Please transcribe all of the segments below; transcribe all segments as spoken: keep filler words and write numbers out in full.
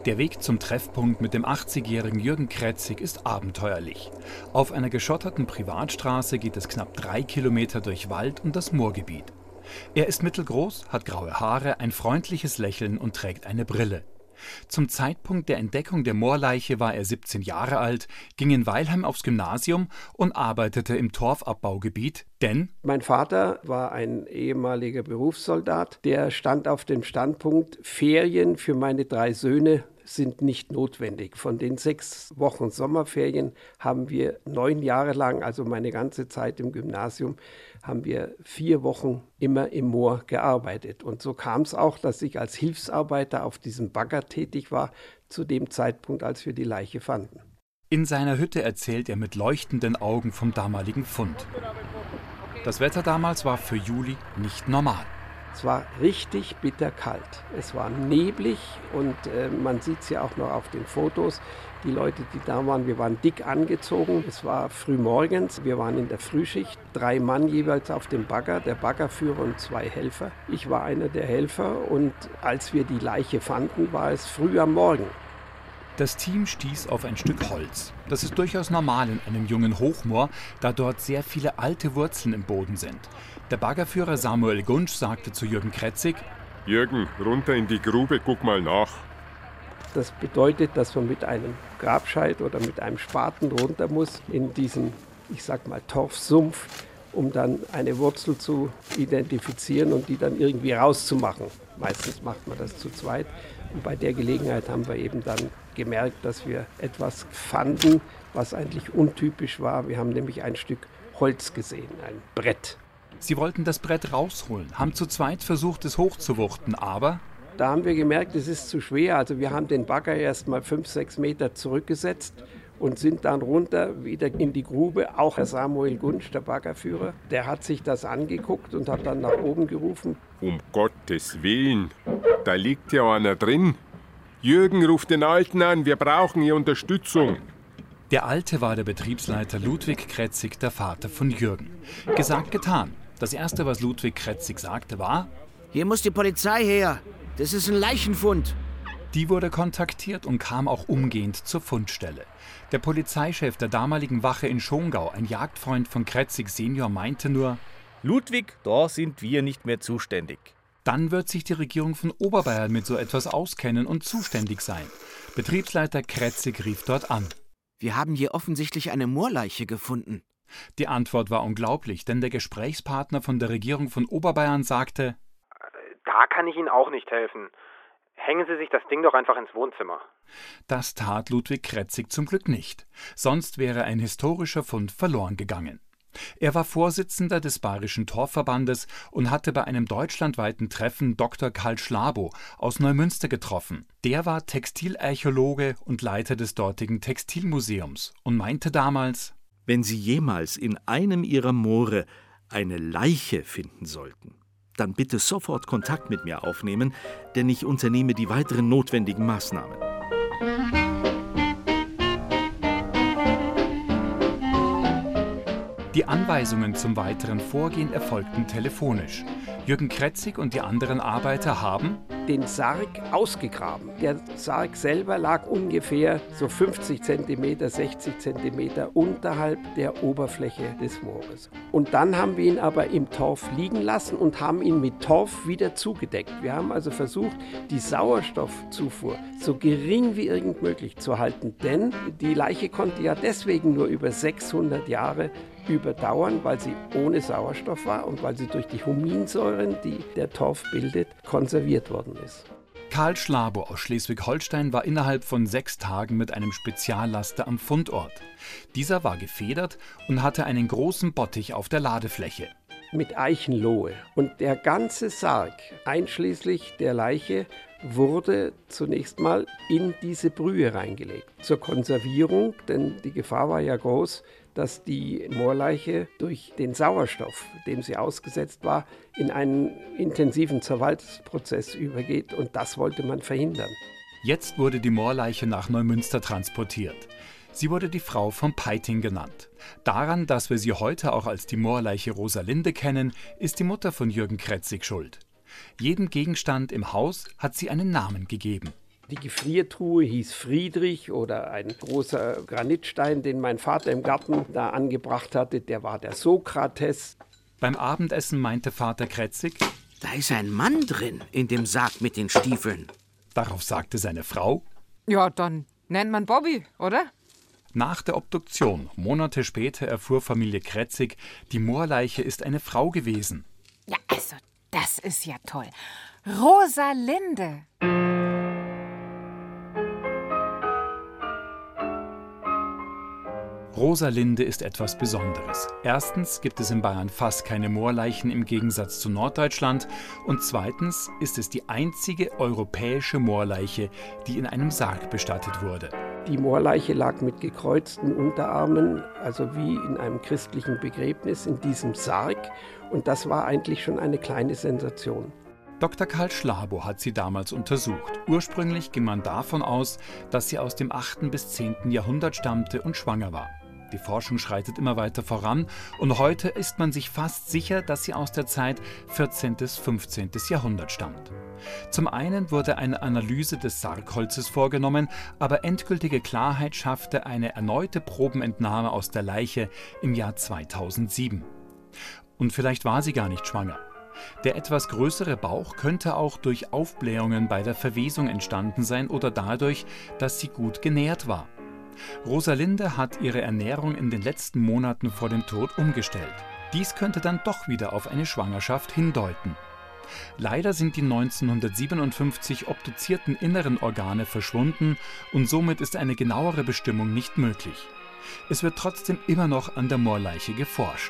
Der Weg zum Treffpunkt mit dem achtzigjährigen Jürgen Kretzig ist abenteuerlich. Auf einer geschotterten Privatstraße geht es knapp drei Kilometer durch Wald und das Moorgebiet. Er ist mittelgroß, hat graue Haare, ein freundliches Lächeln und trägt eine Brille. Zum Zeitpunkt der Entdeckung der Moorleiche war er siebzehn Jahre alt, ging in Weilheim aufs Gymnasium und arbeitete im Torfabbaugebiet, denn mein Vater war ein ehemaliger Berufssoldat, der stand auf dem Standpunkt, Ferien für meine drei Söhne sind nicht notwendig. Von den sechs Wochen Sommerferien haben wir neun Jahre lang, also meine ganze Zeit im Gymnasium, haben wir vier Wochen immer im Moor gearbeitet. Und so kam es auch, dass ich als Hilfsarbeiter auf diesem Bagger tätig war, zu dem Zeitpunkt, als wir die Leiche fanden. In seiner Hütte erzählt er mit leuchtenden Augen vom damaligen Fund. Das Wetter damals war für Juli nicht normal. Es war richtig bitterkalt. Es war neblig und äh, man sieht es ja auch noch auf den Fotos. Die Leute, die da waren, wir waren dick angezogen. Es war früh morgens. Wir waren in der Frühschicht. Drei Mann jeweils auf dem Bagger, der Baggerführer und zwei Helfer. Ich war einer der Helfer und als wir die Leiche fanden, war es früh am Morgen. Das Team stieß auf ein Stück Holz. Das ist durchaus normal in einem jungen Hochmoor, da dort sehr viele alte Wurzeln im Boden sind. Der Baggerführer Samuel Gunsch sagte zu Jürgen Kretzig: Jürgen, runter in die Grube, guck mal nach. Das bedeutet, dass man mit einem Grabscheit oder mit einem Spaten runter muss in diesen, ich sag mal, Torfsumpf, um dann eine Wurzel zu identifizieren und die dann irgendwie rauszumachen. Meistens macht man das zu zweit. Und bei der Gelegenheit haben wir eben dann gemerkt, dass wir etwas fanden, was eigentlich untypisch war. Wir haben nämlich ein Stück Holz gesehen, ein Brett. Sie wollten das Brett rausholen, haben zu zweit versucht, es hochzuwuchten, aber da haben wir gemerkt, es ist zu schwer. Also wir haben den Bagger erst mal fünf, sechs Meter zurückgesetzt und sind dann runter wieder in die Grube. Auch Herr Samuel Gunsch, der Baggerführer, der hat sich das angeguckt und hat dann nach oben gerufen. Um Gottes Willen, da liegt ja einer drin. Jürgen, ruft den Alten an, wir brauchen hier Unterstützung. Der Alte war der Betriebsleiter Ludwig Kretzig, der Vater von Jürgen. Gesagt, getan. Das Erste, was Ludwig Kretzig sagte, war: Hier muss die Polizei her. Das ist ein Leichenfund. Die wurde kontaktiert und kam auch umgehend zur Fundstelle. Der Polizeichef der damaligen Wache in Schongau, ein Jagdfreund von Kretzig Senior, meinte nur: Ludwig, da sind wir nicht mehr zuständig. Dann wird sich die Regierung von Oberbayern mit so etwas auskennen und zuständig sein. Betriebsleiter Kretzig rief dort an. Wir haben hier offensichtlich eine Moorleiche gefunden. Die Antwort war unglaublich, denn der Gesprächspartner von der Regierung von Oberbayern sagte: Da kann ich Ihnen auch nicht helfen. Hängen Sie sich das Ding doch einfach ins Wohnzimmer. Das tat Ludwig Kretzig zum Glück nicht. Sonst wäre ein historischer Fund verloren gegangen. Er war Vorsitzender des Bayerischen Torfverbandes und hatte bei einem deutschlandweiten Treffen Doktor Karl Schlabo aus Neumünster getroffen. Der war Textilarchäologe und Leiter des dortigen Textilmuseums und meinte damals: Wenn Sie jemals in einem Ihrer Moore eine Leiche finden sollten, dann bitte sofort Kontakt mit mir aufnehmen, denn ich unternehme die weiteren notwendigen Maßnahmen. Die Anweisungen zum weiteren Vorgehen erfolgten telefonisch. Jürgen Kretzig und die anderen Arbeiter haben den Sarg ausgegraben. Der Sarg selber lag ungefähr so fünfzig Zentimeter, sechzig Zentimeter unterhalb der Oberfläche des Moores. Und dann haben wir ihn aber im Torf liegen lassen und haben ihn mit Torf wieder zugedeckt. Wir haben also versucht, die Sauerstoffzufuhr so gering wie irgend möglich zu halten, denn die Leiche konnte ja deswegen nur über sechshundert Jahre überdauern, weil sie ohne Sauerstoff war und weil sie durch die Huminsäuren, die der Torf bildet, konserviert worden ist. Karl Schlabo aus Schleswig-Holstein war innerhalb von sechs Tagen mit einem Speziallaster am Fundort. Dieser war gefedert und hatte einen großen Bottich auf der Ladefläche. Mit Eichenlohe. Und der ganze Sarg, einschließlich der Leiche, wurde zunächst mal in diese Brühe reingelegt. Zur Konservierung, denn die Gefahr war ja groß, dass die Moorleiche durch den Sauerstoff, dem sie ausgesetzt war, in einen intensiven Zerfallsprozess übergeht. Und das wollte man verhindern. Jetzt wurde die Moorleiche nach Neumünster transportiert. Sie wurde die Frau von Peiting genannt. Daran, dass wir sie heute auch als die Moorleiche Rosalinde kennen, ist die Mutter von Jürgen Kretzig schuld. Jedem Gegenstand im Haus hat sie einen Namen gegeben. Die Gefriertruhe hieß Friedrich oder ein großer Granitstein, den mein Vater im Garten da angebracht hatte, der war der Sokrates. Beim Abendessen meinte Vater Kretzig: Da ist ein Mann drin, in dem Sarg mit den Stiefeln. Darauf sagte seine Frau: Ja, dann nennt man Bobby, oder? Nach der Obduktion, Monate später, erfuhr Familie Kretzig, die Moorleiche ist eine Frau gewesen. Ja, also, das ist ja toll. Rosalinde. Rosalinde ist etwas Besonderes. Erstens gibt es in Bayern fast keine Moorleichen im Gegensatz zu Norddeutschland. Und zweitens ist es die einzige europäische Moorleiche, die in einem Sarg bestattet wurde. Die Moorleiche lag mit gekreuzten Unterarmen, also wie in einem christlichen Begräbnis, in diesem Sarg. Und das war eigentlich schon eine kleine Sensation. Doktor Karl Schlabo hat sie damals untersucht. Ursprünglich ging man davon aus, dass sie aus dem achten bis zehnten Jahrhundert stammte und schwanger war. Die Forschung schreitet immer weiter voran und heute ist man sich fast sicher, dass sie aus der Zeit vierzehnten bis fünfzehnten Jahrhundert stammt. Zum einen wurde eine Analyse des Sargholzes vorgenommen, aber endgültige Klarheit schaffte eine erneute Probenentnahme aus der Leiche im Jahr zweitausendsieben. Und vielleicht war sie gar nicht schwanger. Der etwas größere Bauch könnte auch durch Aufblähungen bei der Verwesung entstanden sein oder dadurch, dass sie gut genährt war. Rosalinde hat ihre Ernährung in den letzten Monaten vor dem Tod umgestellt. Dies könnte dann doch wieder auf eine Schwangerschaft hindeuten. Leider sind die neunzehnhundertsiebenundfünfzig obduzierten inneren Organe verschwunden und somit ist eine genauere Bestimmung nicht möglich. Es wird trotzdem immer noch an der Moorleiche geforscht.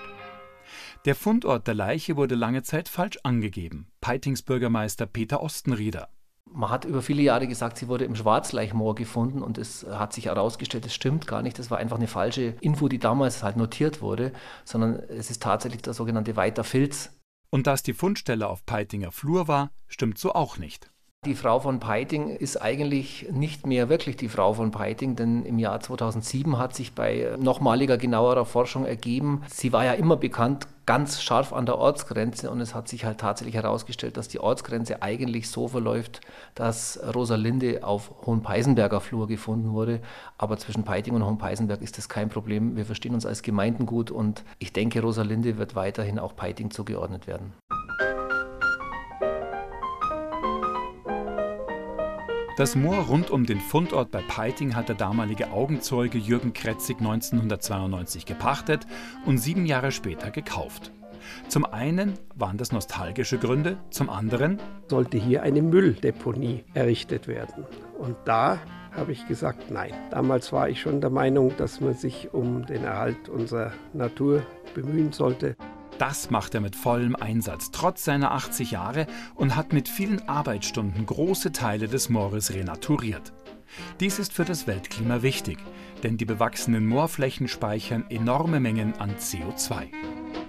Der Fundort der Leiche wurde lange Zeit falsch angegeben. Peitings Bürgermeister Peter Ostenrieder. Man hat über viele Jahre gesagt, sie wurde im Schwarzleichmoor gefunden und es hat sich herausgestellt, das stimmt gar nicht. Das war einfach eine falsche Info, die damals halt notiert wurde, sondern es ist tatsächlich der sogenannte Weiter Filz. Und dass die Fundstelle auf Peitinger Flur war, stimmt so auch nicht. Die Frau von Peiting ist eigentlich nicht mehr wirklich die Frau von Peiting, denn im Jahr zweitausendsieben hat sich bei nochmaliger genauerer Forschung ergeben, sie war ja immer bekannt, ganz scharf an der Ortsgrenze und es hat sich halt tatsächlich herausgestellt, dass die Ortsgrenze eigentlich so verläuft, dass Rosalinde auf Hohenpeißenberger Flur gefunden wurde, aber zwischen Peiting und Hohenpeißenberg ist das kein Problem. Wir verstehen uns als Gemeinden gut und ich denke, Rosalinde wird weiterhin auch Peiting zugeordnet werden. Das Moor rund um den Fundort bei Peiting hat der damalige Augenzeuge Jürgen Kretzig neunzehnhundertzweiundneunzig gepachtet und sieben Jahre später gekauft. Zum einen waren das nostalgische Gründe, zum anderen sollte hier eine Mülldeponie errichtet werden. Und da habe ich gesagt, nein. Damals war ich schon der Meinung, dass man sich um den Erhalt unserer Natur bemühen sollte. Das macht er mit vollem Einsatz, trotz seiner achtzig Jahre und hat mit vielen Arbeitsstunden große Teile des Moores renaturiert. Dies ist für das Weltklima wichtig, denn die bewachsenen Moorflächen speichern enorme Mengen an C O zwei.